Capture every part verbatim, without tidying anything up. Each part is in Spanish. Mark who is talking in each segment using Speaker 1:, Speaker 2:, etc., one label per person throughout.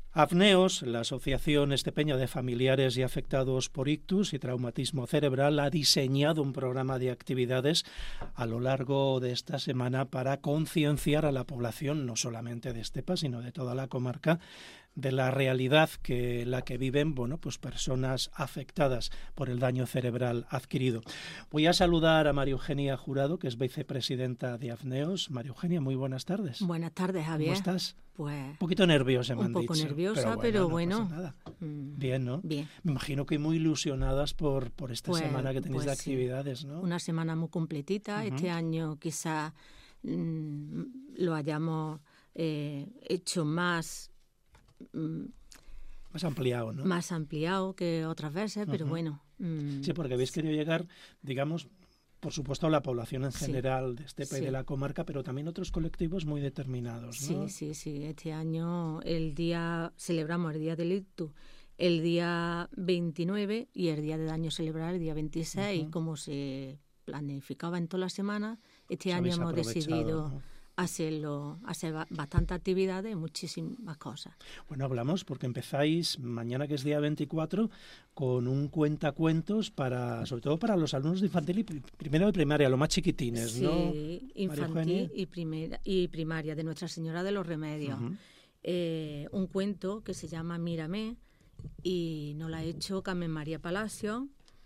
Speaker 1: AFNEOS, la Asociación Estepeña de Familiares y Afectados por Ictus y Traumatismo Cerebral, ha diseñado un programa de actividades a lo largo de esta semana para concienciar a la población, no solamente de Estepa, sino de toda la comarca, de la realidad que la que viven, bueno, pues personas afectadas por el daño cerebral adquirido. Voy a saludar a María Eugenia Jurado, que es vicepresidenta de AFNEOS. María Eugenia, muy buenas tardes.
Speaker 2: Buenas tardes, Javier.
Speaker 1: ¿Cómo estás?
Speaker 2: Pues
Speaker 1: un poquito nerviosa, me
Speaker 2: un
Speaker 1: han
Speaker 2: poco
Speaker 1: dicho.
Speaker 2: nerviosa,
Speaker 1: pero bueno,
Speaker 2: pero
Speaker 1: no
Speaker 2: bueno.
Speaker 1: pasa nada. Bien, ¿no?
Speaker 2: Bien.
Speaker 1: Me imagino que muy ilusionadas por, por esta
Speaker 2: Pues,
Speaker 1: semana que tenéis
Speaker 2: pues
Speaker 1: de
Speaker 2: sí.
Speaker 1: actividades, ¿no?
Speaker 2: Una semana muy completita. Uh-huh. Este año quizás mmm, lo hayamos eh, hecho más... Mmm,
Speaker 1: Más ampliado, ¿no?
Speaker 2: Más ampliado que otras veces, uh-huh. pero bueno. Mmm,
Speaker 1: sí, porque habéis querido llegar, digamos, por supuesto, a la población en general sí, de Estepa sí. y de la comarca, pero también otros colectivos muy determinados, ¿no?
Speaker 2: Sí, sí, sí. Este año el día celebramos el Día del Ictus el día veintinueve y el Día del Daño Cerebral el día veintiséis. Uh-huh. Y como se planificaba en toda la semana, este año hemos decidido... ¿no? hacerlo, hacer bastantes actividades, muchísimas cosas.
Speaker 1: Bueno, hablamos porque empezáis mañana, que es día veinticuatro, con un cuentacuentos para, sobre todo para los alumnos de infantil y primero de primaria, los más chiquitines,
Speaker 2: sí,
Speaker 1: ¿no?
Speaker 2: Sí, infantil y, primera, y primaria, de Nuestra Señora de los Remedios. Uh-huh. Eh, un cuento que se llama Mírame y nos lo ha hecho Carmen María Palacio.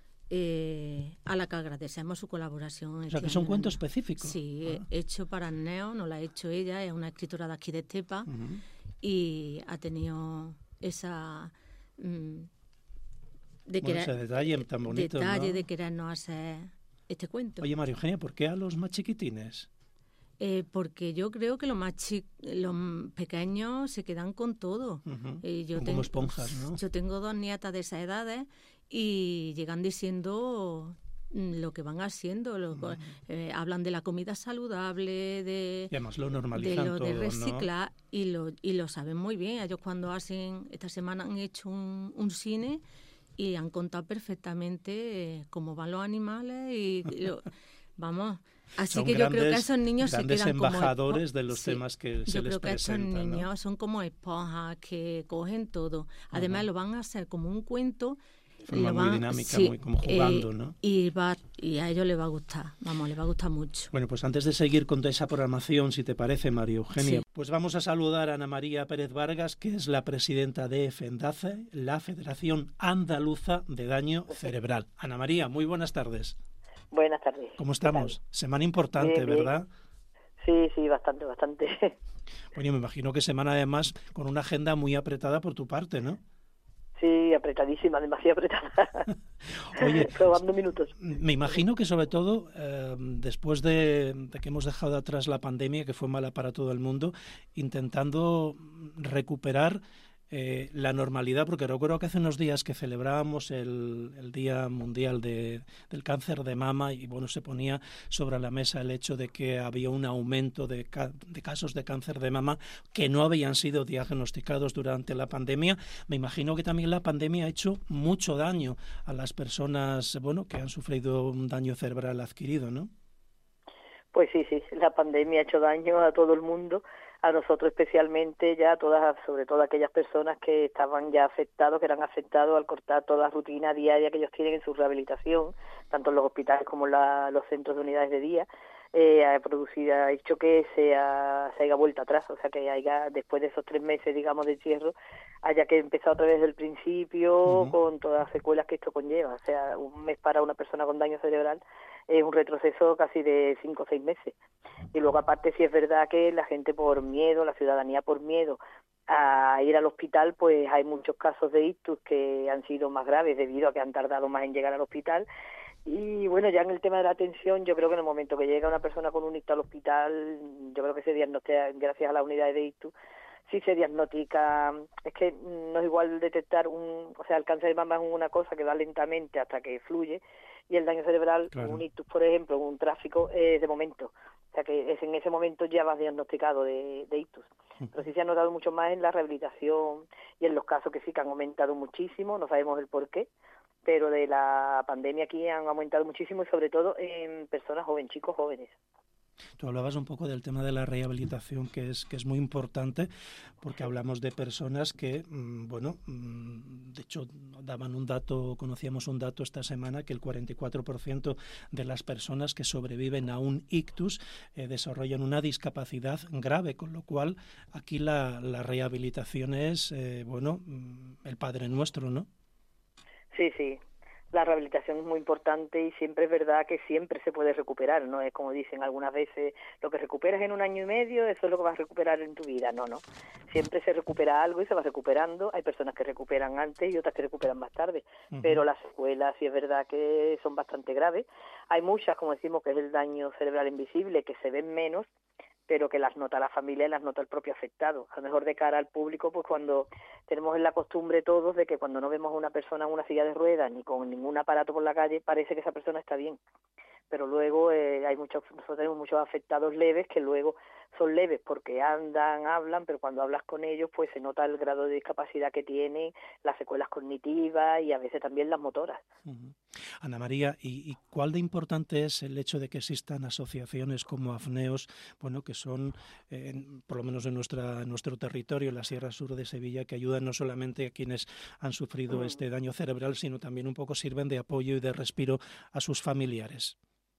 Speaker 2: Eh, a la que agradecemos su colaboración.
Speaker 1: O sea,
Speaker 2: este
Speaker 1: que son
Speaker 2: año.
Speaker 1: cuentos específicos.
Speaker 2: Sí, ah. hecho para AFNEOS, nos lo ha hecho ella, es una escritora de aquí de Estepa, uh-huh. y ha tenido esa... Mmm,
Speaker 1: de bueno, querer, ese detalle tan bonito,
Speaker 2: detalle
Speaker 1: ¿no?
Speaker 2: de querernos hacer este cuento.
Speaker 1: Oye, María Eugenia, ¿por qué a los más chiquitines?
Speaker 2: Eh, porque yo creo que los más chi- los pequeños se quedan con todo.
Speaker 1: Uh-huh.
Speaker 2: Eh, yo
Speaker 1: como
Speaker 2: ten-
Speaker 1: esponjas, ¿no?
Speaker 2: Yo tengo dos nietas de esas edades y llegan diciendo lo que van haciendo. Lo, uh-huh. eh, hablan de la comida saludable, de,
Speaker 1: y además lo normalizan
Speaker 2: de lo
Speaker 1: todo,
Speaker 2: de reciclar,
Speaker 1: ¿no?
Speaker 2: y lo y lo saben muy bien. Ellos cuando hacen, esta semana han hecho un, un cine y han contado perfectamente eh, cómo van los animales y... y lo, vamos... Así
Speaker 1: son
Speaker 2: que
Speaker 1: grandes,
Speaker 2: yo creo que esos niños se quedan
Speaker 1: embajadores
Speaker 2: como...
Speaker 1: de los
Speaker 2: sí,
Speaker 1: temas que se
Speaker 2: yo
Speaker 1: les
Speaker 2: creo que
Speaker 1: presentan,
Speaker 2: esos niños
Speaker 1: ¿no?
Speaker 2: son como esponjas que cogen todo. Además, uh-huh. lo van a hacer como un cuento.
Speaker 1: De forma
Speaker 2: lo
Speaker 1: muy
Speaker 2: van,
Speaker 1: dinámica,
Speaker 2: sí,
Speaker 1: muy como jugando,
Speaker 2: eh,
Speaker 1: ¿no?
Speaker 2: Y, va, y a ellos les va a gustar, vamos, les va a gustar mucho.
Speaker 1: Bueno, pues antes de seguir con toda esa programación, si te parece, María Eugenia, sí. pues vamos a saludar a Ana María Pérez Vargas, que es la presidenta de FENDACE, la Federación Andaluza de Daño Cerebral. Ana María, muy buenas tardes.
Speaker 3: Buenas tardes.
Speaker 1: ¿Cómo estamos? Semana importante,
Speaker 3: bien, bien.
Speaker 1: ¿verdad?
Speaker 3: Sí, sí, bastante, bastante.
Speaker 1: Bueno, me imagino que semana además con una agenda muy apretada por tu parte, ¿no?
Speaker 3: Sí, apretadísima, demasiado apretada.
Speaker 1: Oye,
Speaker 3: probando minutos.
Speaker 1: Me imagino que sobre todo eh, después de, de que hemos dejado atrás la pandemia, que fue mala para todo el mundo, intentando recuperar Eh, la normalidad, porque recuerdo que hace unos días que celebrábamos el, el Día Mundial de, del Cáncer de Mama y bueno, se ponía sobre la mesa el hecho de que había un aumento de, ca- de casos de cáncer de mama que no habían sido diagnosticados durante la pandemia. Me imagino que también la pandemia ha hecho mucho daño a las personas, bueno, que han sufrido un daño cerebral adquirido, ¿no?
Speaker 3: Pues sí, sí, la pandemia ha hecho daño a todo el mundo, a nosotros especialmente, ya todas, sobre todo aquellas personas que estaban ya afectados, que eran afectados al cortar toda la rutina diaria que ellos tienen en su rehabilitación, tanto en los hospitales como en la, los centros de unidades de día, eh, ha producido, ha hecho que se, ha, se haya vuelto atrás, o sea que haya, después de esos tres meses, digamos, de encierro, haya que empezar otra vez desde el principio, uh-huh. con todas las secuelas que esto conlleva, o sea, un mes para una persona con daño cerebral es un retroceso casi de cinco o seis meses. Y luego aparte sí es verdad que la gente por miedo, la ciudadanía por miedo a ir al hospital, pues hay muchos casos de ictus que han sido más graves debido a que han tardado más en llegar al hospital. Y bueno, ya en el tema de la atención, yo creo que en el momento que llega una persona con un ictus al hospital, yo creo que se diagnostica, gracias a las unidades de ictus, sí se diagnostica, es que no es igual detectar un, o sea, el cáncer de mama es una cosa que va lentamente hasta que fluye, y el daño cerebral, claro. Un ictus, por ejemplo, un tráfico, es de momento. O sea que es en ese momento ya vas diagnosticado de, de ictus. Pero sí se ha notado mucho más en la rehabilitación y en los casos que sí que han aumentado muchísimo, no sabemos el por qué, pero de la pandemia aquí han aumentado muchísimo y sobre todo en personas jóvenes, chicos jóvenes.
Speaker 1: Tú hablabas un poco del tema de la rehabilitación, que es que es muy importante, porque hablamos de personas que, bueno, de hecho daban un dato, conocíamos un dato esta semana, que el cuarenta y cuatro por ciento de las personas que sobreviven a un ictus eh, desarrollan una discapacidad grave, con lo cual aquí la, la rehabilitación es, eh, bueno, el Padre Nuestro, ¿no?
Speaker 3: Sí, sí. La rehabilitación es muy importante y siempre es verdad que siempre se puede recuperar, no es como dicen algunas veces, lo que recuperas en un año y medio, eso es lo que vas a recuperar en tu vida. No, no. Siempre se recupera algo y se va recuperando. Hay personas que recuperan antes y otras que recuperan más tarde, uh-huh. Pero las secuelas sí es verdad que son bastante graves. Hay muchas, como decimos, que es el daño cerebral invisible, que se ven menos, pero que las nota la familia y las nota el propio afectado. A lo mejor de cara al público, pues cuando tenemos la costumbre todos de que cuando no vemos a una persona en una silla de ruedas ni con ningún aparato por la calle, parece que esa persona está bien. Pero luego eh, hay muchos, nosotros tenemos muchos afectados leves que luego son leves porque andan, hablan, pero cuando hablas con ellos pues se nota el grado de discapacidad que tienen, las secuelas cognitivas y a veces también las motoras.
Speaker 1: Uh-huh. Ana María, ¿y, ¿y cuál de importante es el hecho de que existan asociaciones como AFNEOS, bueno, que son, eh, por lo menos en, nuestra, en nuestro territorio, en la Sierra Sur de Sevilla, que ayudan no solamente a quienes han sufrido uh-huh. este daño cerebral, sino también un poco sirven de apoyo y de respiro a sus familiares?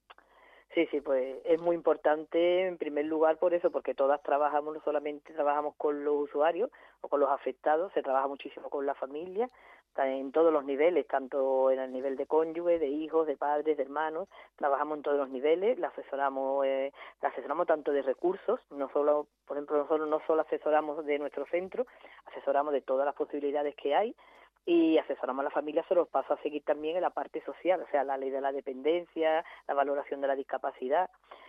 Speaker 3: Sí, sí, pues es muy importante en primer lugar por eso, porque todas trabajamos, no solamente trabajamos con los usuarios o con los afectados, se trabaja muchísimo con la familia, en todos los niveles, tanto en el nivel de cónyuge, de hijos, de padres, de hermanos, trabajamos en todos los niveles, la asesoramos, eh, la asesoramos tanto de recursos, no solo, por ejemplo, nosotros no solo asesoramos de nuestro centro, asesoramos de todas las posibilidades que hay, y asesoramos a la familia, se los paso a seguir también en la parte social, o sea, la ley de la dependencia, la valoración de la discapacidad,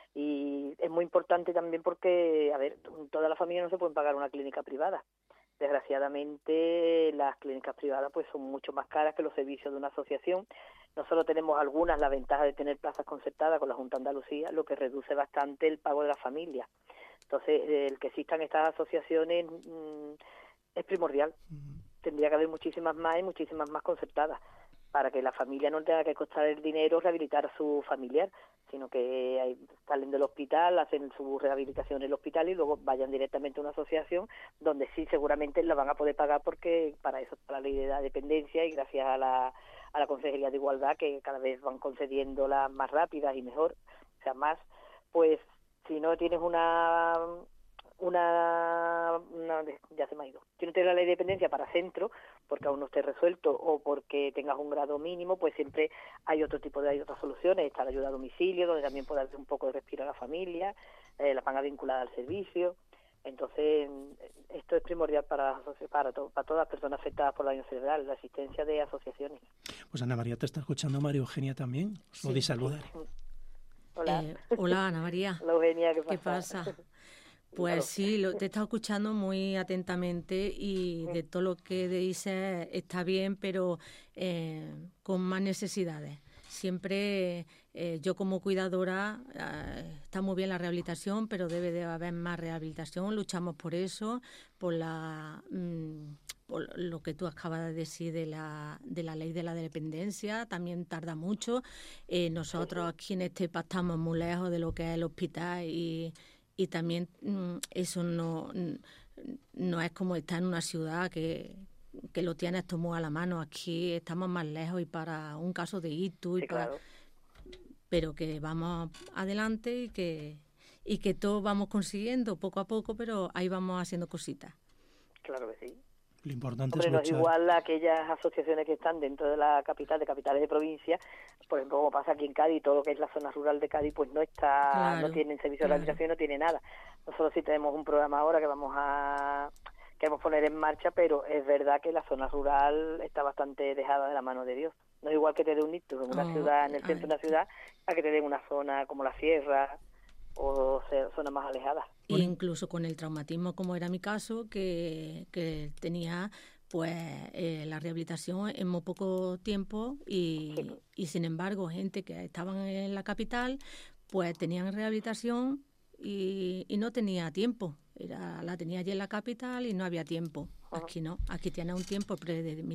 Speaker 3: y es muy importante también porque, a ver, toda la familia no se puede pagar una clínica privada. Desgraciadamente, las clínicas privadas pues son mucho más caras que los servicios de una asociación. Nosotros tenemos algunas la ventaja de tener plazas concertadas con la Junta de Andalucía, lo que reduce bastante el pago de la familia. Entonces, el que existan estas asociaciones mmm, es primordial. Uh-huh. Tendría que haber muchísimas más y muchísimas más concertadas para que la familia no tenga que costar el dinero rehabilitar a su familiar, sino que hay, salen del hospital, hacen su rehabilitación en el hospital y luego vayan directamente a una asociación donde sí seguramente la van a poder pagar porque para eso está la ley de la dependencia y gracias a la, a la Consejería de Igualdad que cada vez van concediéndolas más rápidas y mejor, o sea, más, pues si no tienes una... Una, una, ya se me ha ido. Si no tienes la ley de dependencia para centro, porque aún no esté resuelto o porque tengas un grado mínimo, pues siempre hay otro tipo de, hay otras soluciones. Está la ayuda a domicilio, donde también puede dar un poco de respiro a la familia, eh, la van a vincular al servicio. Entonces, esto es primordial para, para, to, para todas las personas afectadas por daño cerebral, la asistencia de asociaciones.
Speaker 1: Pues Ana María, ¿te está escuchando María Eugenia también? Os
Speaker 2: sí.
Speaker 1: podéis saludar.
Speaker 3: Hola.
Speaker 2: Eh, hola, Ana María.
Speaker 3: Hola, Eugenia, ¿qué pasa?
Speaker 2: ¿Qué pasa? Pues claro. Sí, lo, te he estado escuchando muy atentamente y de todo lo que dices está bien, pero eh, con más necesidades. Siempre eh, yo como cuidadora, eh, está muy bien la rehabilitación, pero debe de haber más rehabilitación, luchamos por eso, por la mmm, por lo que tú acabas de decir de la, de la ley de la dependencia, también tarda mucho. Eh, nosotros aquí en Estepa estamos muy lejos de lo que es el hospital y... Y también mmm, eso no, no es como estar en una ciudad que, que lo tienes todo muy a la mano. Aquí estamos más lejos y para un caso de ictus,
Speaker 3: sí,
Speaker 2: y para,
Speaker 3: claro.
Speaker 2: pero que vamos adelante y que, y que todo vamos consiguiendo poco a poco, pero ahí vamos haciendo cositas.
Speaker 3: Claro que sí.
Speaker 1: Lo importante
Speaker 3: Hombre,
Speaker 1: es
Speaker 3: no
Speaker 1: luchar.
Speaker 3: es igual a aquellas asociaciones que están dentro de la capital, de capitales de provincia, por ejemplo, como pasa aquí en Cádiz, todo lo que es la zona rural de Cádiz, pues no está,
Speaker 2: Claro,
Speaker 3: no tienen servicio
Speaker 2: claro.
Speaker 3: de rehabilitación, no tiene nada. Nosotros sí tenemos un programa ahora que vamos a queremos poner en marcha, pero es verdad que la zona rural está bastante dejada de la mano de Dios. No es igual que te dé un ictus en una
Speaker 2: Oh,
Speaker 3: ciudad, en el centro
Speaker 2: ay.
Speaker 3: de una ciudad, a que te den una zona como la sierra o zonas más alejadas.
Speaker 2: E incluso con el traumatismo, como era mi caso, que, que tenía pues eh, la rehabilitación en muy poco tiempo y,
Speaker 3: Sí.
Speaker 2: y sin embargo gente que estaban en la capital pues tenían rehabilitación y, y no tenía tiempo. Era, la tenía allí en la capital y no había tiempo.
Speaker 3: Ajá.
Speaker 2: Aquí no, aquí tiene un tiempo predeterminado.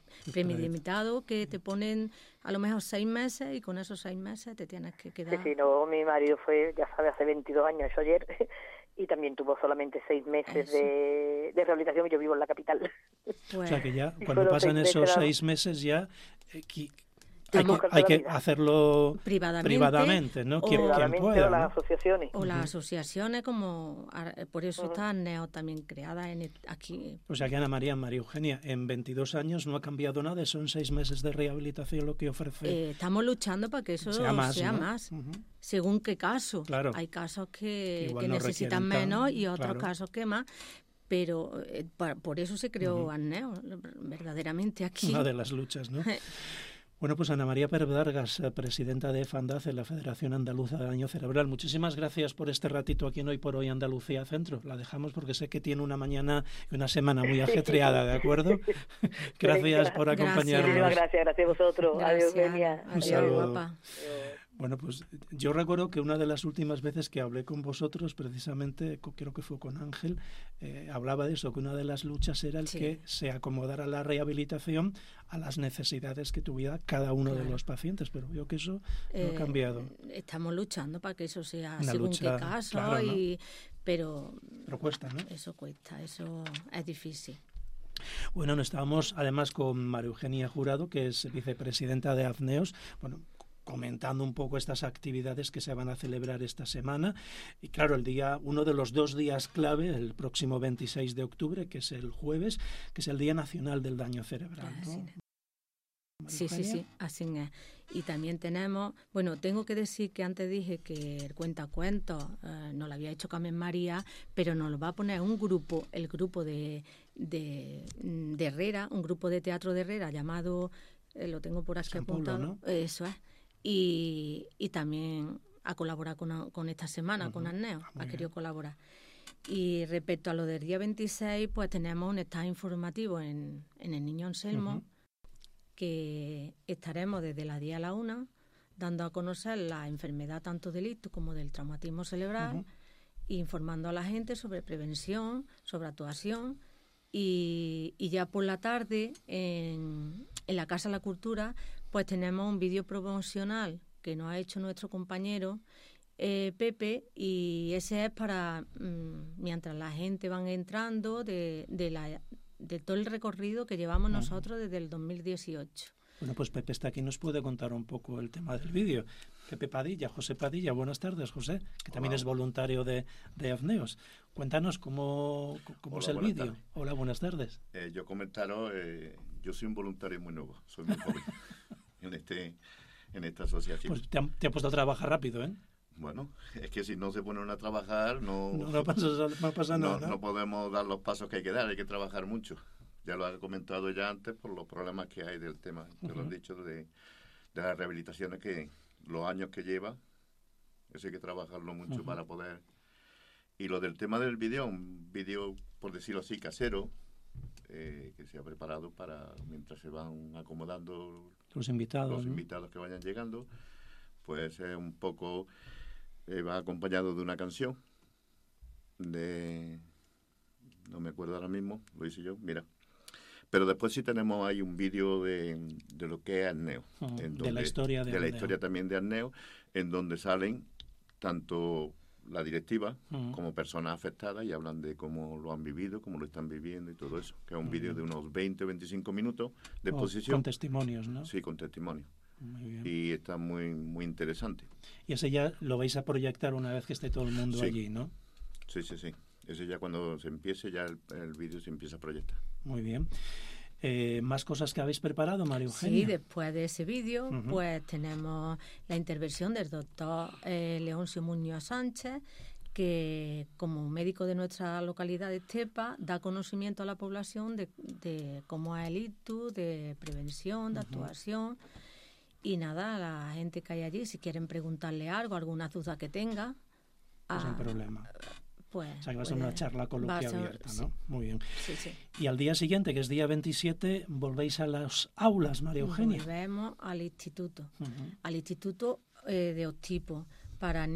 Speaker 2: premio limitado que te ponen a lo mejor seis meses y con esos seis meses te tienes que quedar.
Speaker 3: Sí, sí, no, mi marido fue, ya sabe, hace veintidós años, eso ayer, y también tuvo solamente seis meses de, de rehabilitación y yo vivo en la capital.
Speaker 1: Pues, o sea que ya cuando pasan esos seis meses ya... Eh, qui, Hay que, hay que hacerlo privadamente, privadamente ¿no?
Speaker 3: O,
Speaker 1: quien,
Speaker 3: privadamente,
Speaker 1: quien pueda,
Speaker 3: o las
Speaker 1: ¿no?
Speaker 3: asociaciones.
Speaker 2: O las asociaciones, como por eso uh-huh. está Arneo también creada en el, aquí.
Speaker 1: O sea que Ana María, María Eugenia, en veintidós años no ha cambiado nada, son seis meses de rehabilitación lo que ofrece.
Speaker 2: Eh, estamos luchando para que eso
Speaker 1: sea más,
Speaker 2: sea
Speaker 1: ¿no?
Speaker 2: más
Speaker 1: Uh-huh.
Speaker 2: según qué caso.
Speaker 1: Claro.
Speaker 2: Hay casos que,
Speaker 1: que,
Speaker 2: que
Speaker 1: no
Speaker 2: necesitan menos y otros
Speaker 1: claro.
Speaker 2: casos que más. Pero eh, por, por eso se creó uh-huh. Arneo, verdaderamente aquí.
Speaker 1: Una de las luchas, ¿no? Bueno, pues Ana María Pérez Vargas, presidenta de FANDACE, la Federación Andaluza de Daño Cerebral. Muchísimas gracias por este ratito aquí en Hoy por Hoy Andalucía Centro. La dejamos porque sé que tiene una mañana y una semana muy ajetreada, ¿de acuerdo? Gracias por acompañarnos.
Speaker 3: Gracias, gracias, gracias a vosotros.
Speaker 2: Gracias.
Speaker 3: Adiós, Genia.
Speaker 1: Un saludo. Guapa. Bueno, pues yo recuerdo que una de las últimas veces que hablé con vosotros, precisamente, creo que fue con Ángel, eh, hablaba de eso, que una de las luchas era el sí. que se acomodara la rehabilitación a las necesidades que tuviera cada uno claro. de los pacientes, pero veo que eso eh, no ha cambiado.
Speaker 2: Estamos luchando para que eso sea
Speaker 1: una
Speaker 2: según
Speaker 1: lucha,
Speaker 2: qué caso,
Speaker 1: claro, ¿no?
Speaker 2: y, pero,
Speaker 1: pero cuesta, ¿no?
Speaker 2: Eso cuesta, eso es difícil.
Speaker 1: Bueno, estábamos además con María Eugenia Jurado, que es vicepresidenta de AFNEOS, bueno, comentando un poco estas actividades que se van a celebrar esta semana. Y claro, el día, uno de los dos días clave, el próximo veintiséis de octubre, que es el jueves, que es el Día Nacional del Daño Cerebral, ¿no?
Speaker 2: Sí, sí, sí, así es. Y también tenemos, bueno, tengo que decir que antes dije que el cuentacuentos eh, nos lo había hecho Carmen María, pero nos lo va a poner un grupo, el grupo de, de, de Herrera, un grupo de teatro de Herrera llamado, eh, lo tengo por aquí
Speaker 1: San
Speaker 2: apuntado,
Speaker 1: Pablo, ¿no?
Speaker 2: Eso es. Y, y también a colaborar con, con esta semana, uh-huh. con Arneo, ha bien. querido colaborar. Y respecto a lo del día veintiséis, pues tenemos un estado informativo en, en el Niño Anselmo, uh-huh. que estaremos desde las diez a la una, dando a conocer la enfermedad tanto del ictus como del traumatismo cerebral, uh-huh. informando a la gente sobre prevención, sobre actuación, y, y ya por la tarde, en, en la Casa de la Cultura, pues tenemos un vídeo promocional que nos ha hecho nuestro compañero eh, Pepe, y ese es para, mmm, mientras la gente van entrando, de, de, la, de todo el recorrido que llevamos uh-huh. nosotros desde el dos mil dieciocho.
Speaker 1: Bueno, pues Pepe está aquí, nos puede contar un poco el tema del vídeo. Pepe Padilla, José Padilla, buenas tardes, José, que también Hola. es voluntario de, de AFNEOS. Cuéntanos cómo, cómo Hola, es el vídeo. Hola, buenas tardes.
Speaker 4: Eh, yo comentaros, eh, yo soy un voluntario muy nuevo, soy muy joven en, este, en esta asociación.
Speaker 1: Pues te han, te han puesto a trabajar rápido, ¿eh?
Speaker 4: Bueno, es que si no se ponen a trabajar, no,
Speaker 1: no, no, pasa, no pasa nada.
Speaker 4: No, ¿no? no podemos dar los pasos que hay que dar, hay que trabajar mucho. Ya lo he comentado ya antes por los problemas que hay del tema, te uh-huh. lo han dicho, de, de las rehabilitaciones, que los años que lleva, eso hay que trabajarlo mucho uh-huh. para poder... Y lo del tema del vídeo, un vídeo, por decirlo así, casero, eh, que se ha preparado para, mientras se van acomodando
Speaker 1: los invitados,
Speaker 4: los
Speaker 1: ¿no?
Speaker 4: invitados que vayan llegando, pues es un poco, eh, va acompañado de una canción, de... no me acuerdo ahora mismo, lo hice yo, mira. Pero después sí tenemos ahí un vídeo de, de lo que es Arneo.
Speaker 1: Uh-huh.
Speaker 4: en donde,
Speaker 1: de la historia de,
Speaker 4: de
Speaker 1: Arneo.
Speaker 4: la historia también de Arneo, en donde salen tanto la directiva uh-huh. como personas afectadas y hablan de cómo lo han vivido, cómo lo están viviendo y todo eso. Que es un uh-huh. vídeo de unos veinte o veinticinco minutos de
Speaker 1: oh,
Speaker 4: exposición.
Speaker 1: Con testimonios, ¿no?
Speaker 4: Sí, con testimonios.
Speaker 1: Muy bien.
Speaker 4: Y está muy, muy interesante.
Speaker 1: Y ese ya lo vais a proyectar una vez que esté todo el mundo
Speaker 4: sí.
Speaker 1: allí, ¿no?
Speaker 4: Sí, sí, sí. Ese ya cuando se empiece, ya el, el vídeo se empieza a proyectar.
Speaker 1: Muy bien. Eh, ¿Más cosas que habéis preparado, María Eugenia?
Speaker 2: Sí, después de ese vídeo, uh-huh. pues tenemos la intervención del doctor eh, Leoncio Muñoz Sánchez, que como médico de nuestra localidad de Estepa da conocimiento a la población de, de cómo es el ictus, de prevención, de uh-huh. actuación. Y nada, la gente que hay allí, si quieren preguntarle algo, alguna duda que tenga...
Speaker 1: Pues sin problema.
Speaker 2: Pues,
Speaker 1: o sea, que va a ser una charla coloquia
Speaker 2: ser,
Speaker 1: abierta,
Speaker 2: sí.
Speaker 1: ¿no? Muy bien.
Speaker 2: Sí, sí.
Speaker 1: Y al día siguiente, que es día veintisiete, volvéis a las aulas, María Eugenia.
Speaker 2: Volvemos al instituto,
Speaker 1: uh-huh.
Speaker 2: al instituto eh, de Octipo, para,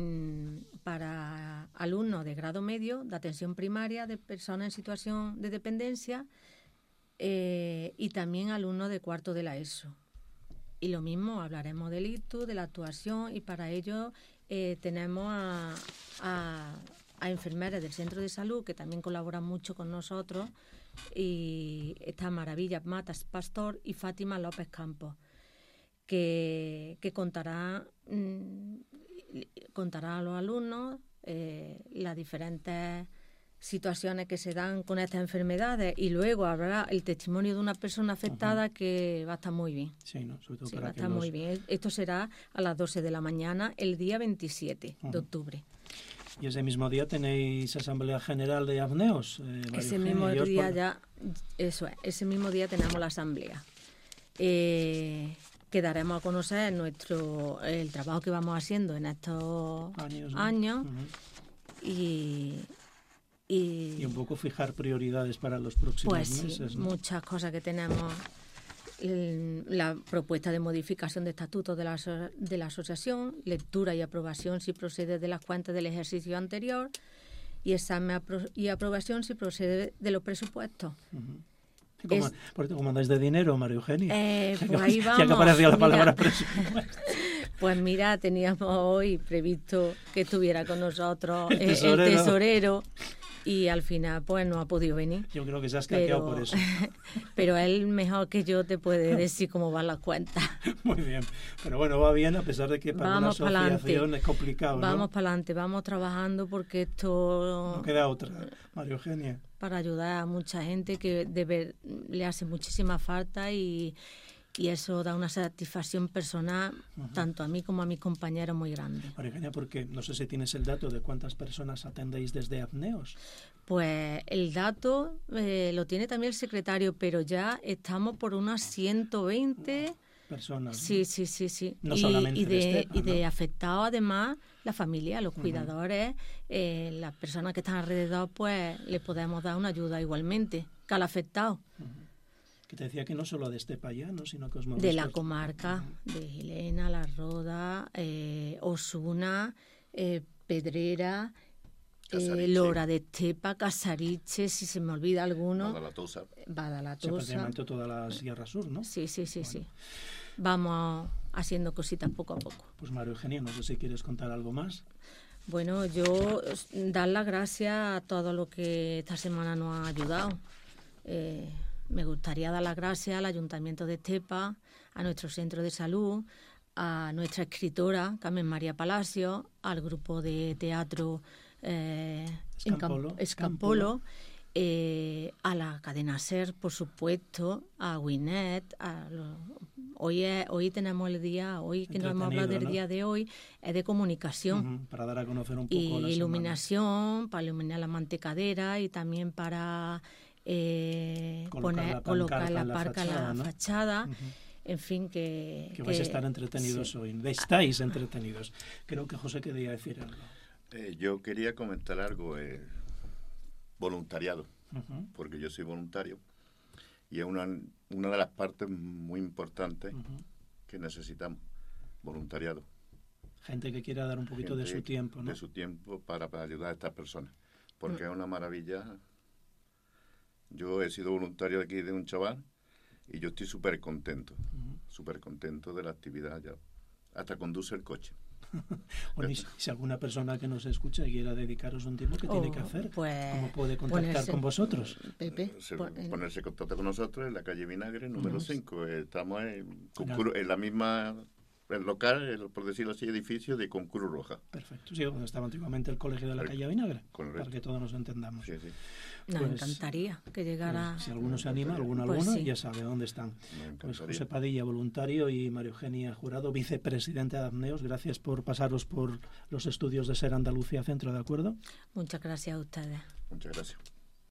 Speaker 2: para alumnos de grado medio de atención primaria de personas en situación de dependencia, eh, y también alumnos de cuarto de la ESO. Y lo mismo, hablaremos del ictus, de la actuación, y para ello eh, tenemos a, a, a enfermeras del centro de salud que también colaboran mucho con nosotros, y esta Maravilla Matas Pastor y Fátima López Campos, que, que contará, mmm, contará a los alumnos eh, las diferentes situaciones que se dan con estas enfermedades, y luego habrá el testimonio de una persona afectada. Uh-huh. Que va a estar muy bien.
Speaker 1: Sí, ¿no? Sobre todo
Speaker 2: sí,
Speaker 1: para
Speaker 2: va a
Speaker 1: que
Speaker 2: estar
Speaker 1: los...
Speaker 2: muy bien. Esto será a las doce de la mañana, el día veintisiete uh-huh. de octubre.
Speaker 1: Y ese mismo día tenéis Asamblea General de Apneos. Eh,
Speaker 2: ese mismo día por... ya, eso es, ese mismo día tenemos la asamblea. Eh, que daremos a conocer nuestro el trabajo que vamos haciendo en estos años, ¿no? años uh-huh. y Y,
Speaker 1: y un poco fijar prioridades para los próximos
Speaker 2: pues
Speaker 1: meses.
Speaker 2: Sí,
Speaker 1: ¿no?
Speaker 2: Muchas cosas que tenemos. La propuesta de modificación de estatutos de la, de la asociación, lectura y aprobación si procede de las cuentas del ejercicio anterior, y examen apro y aprobación si procede de los presupuestos.
Speaker 1: Uh-huh. ¿Cómo, es, por cómo andáis de dinero, María Eugenia?
Speaker 2: Eh, pues ahí vamos.
Speaker 1: Ya que aparecía la palabra
Speaker 2: mira,
Speaker 1: presupuesto.
Speaker 2: Pues mira, teníamos hoy previsto que estuviera con nosotros
Speaker 1: el
Speaker 2: eh,
Speaker 1: tesorero.
Speaker 2: el tesorero. Y al final, pues, no ha podido venir.
Speaker 1: Yo creo que se ha escaqueado
Speaker 2: pero,
Speaker 1: por eso.
Speaker 2: Pero él mejor que yo te puede decir cómo van las cuentas.
Speaker 1: Muy bien. Pero bueno, va bien, a pesar de que para
Speaker 2: vamos
Speaker 1: una asociación es complicado, ¿no?
Speaker 2: Vamos para adelante, vamos trabajando porque esto...
Speaker 1: No queda otra, María Eugenia.
Speaker 2: Para ayudar a mucha gente que de ver, le hace muchísima falta, y... y eso da una satisfacción personal, uh-huh. tanto a mí como a mis compañeros, muy grande.
Speaker 1: María Eugenia, porque no sé si tienes el dato de cuántas personas atendéis desde Apneos.
Speaker 2: Pues el dato eh, lo tiene también el secretario, pero ya estamos por unas ciento veinte
Speaker 1: personas.
Speaker 2: Sí,
Speaker 1: ¿no?
Speaker 2: sí, sí, sí.
Speaker 1: No
Speaker 2: y,
Speaker 1: solamente
Speaker 2: y de,
Speaker 1: de Estepa,
Speaker 2: y de
Speaker 1: ¿no?
Speaker 2: afectados, además, la familia, los
Speaker 1: uh-huh.
Speaker 2: cuidadores, eh, las personas que están alrededor, pues les podemos dar una ayuda igualmente que al afectado.
Speaker 1: Uh-huh. Que te decía que no solo de Estepa ya, ¿no? Sino que os
Speaker 2: de la comarca, uh-huh. de Gilena, La Roda, eh, Osuna, eh, Pedrera, eh, Lora de Estepa, Casariche, si se me olvida alguno.
Speaker 4: Badalatosa.
Speaker 2: Badalatosa.
Speaker 1: O sea, prácticamente toda la Sierra Sur, ¿no?
Speaker 2: Sí, sí, sí,
Speaker 1: bueno.
Speaker 2: sí. Vamos haciendo cositas poco a poco.
Speaker 1: Pues María Eugenia, no sé si quieres contar algo más.
Speaker 2: Bueno, yo dar las gracias a todo lo que esta semana nos ha ayudado. Eh, Me gustaría dar las gracias al Ayuntamiento de Estepa, a nuestro centro de salud, a nuestra escritora, Carmen María Palacio, al grupo de teatro eh,
Speaker 1: Escampolo,
Speaker 2: Escampolo, eh, a la cadena SER, por supuesto, a Winnet. A lo, hoy, es, hoy tenemos el día, hoy que nos hemos hablado del ¿no? día de hoy, es de comunicación.
Speaker 1: Uh-huh, para dar a conocer un poco
Speaker 2: y
Speaker 1: la
Speaker 2: iluminación,
Speaker 1: semana.
Speaker 2: Para iluminar la mantecadera, y también para... Eh,
Speaker 1: colocar
Speaker 2: poner,
Speaker 1: la
Speaker 2: colocar la
Speaker 1: en la
Speaker 2: parca
Speaker 1: fachada,
Speaker 2: en la
Speaker 1: ¿no?
Speaker 2: fachada,
Speaker 1: uh-huh.
Speaker 2: en fin, que...
Speaker 1: Que vais
Speaker 2: que,
Speaker 1: a estar entretenidos
Speaker 2: sí.
Speaker 1: hoy, estáis entretenidos. Creo que José quería decir algo.
Speaker 4: Eh, yo quería comentar algo, eh, voluntariado,
Speaker 1: uh-huh.
Speaker 4: porque yo soy voluntario, y es una, una de las partes muy importantes uh-huh. que necesitamos, voluntariado.
Speaker 1: Gente que quiera dar un poquito Gente de su tiempo, ¿no?
Speaker 4: De su tiempo para, para ayudar a estas personas, porque uh-huh. es una maravilla. Yo he sido voluntario de aquí de un chaval y yo estoy súper contento, uh-huh. súper contento de la actividad. Ya. Hasta conduce el coche.
Speaker 1: Bueno, y si, si alguna persona que nos escucha quiera dedicaros un tiempo, ¿qué oh, tiene que hacer?
Speaker 2: Pues,
Speaker 1: ¿Cómo puede contactar
Speaker 2: ponerse,
Speaker 1: con vosotros?
Speaker 2: Pepe,
Speaker 4: Se,
Speaker 2: pon,
Speaker 4: ponerse en contacto con nosotros en la calle Vinagre, número cinco. Estamos en, Concuro, en la misma... el local, el, por decirlo así, edificio de Concuro Roja.
Speaker 1: Perfecto. Sí, donde estaba antiguamente el colegio de la calle Vinagre.
Speaker 4: Correcto.
Speaker 1: Para que todos nos entendamos.
Speaker 4: Sí, sí.
Speaker 2: Nos
Speaker 1: pues,
Speaker 2: encantaría que llegara...
Speaker 1: Pues, si alguno se anima, alguno,
Speaker 2: pues
Speaker 1: alguno,
Speaker 2: sí.
Speaker 1: ya sabe dónde están. Pues José Padilla, voluntario, y María Eugenia Jurado, vicepresidente de Apneos. Gracias por pasaros por los estudios de SER Andalucía Centro, ¿de acuerdo?
Speaker 2: Muchas gracias a ustedes.
Speaker 4: Muchas gracias.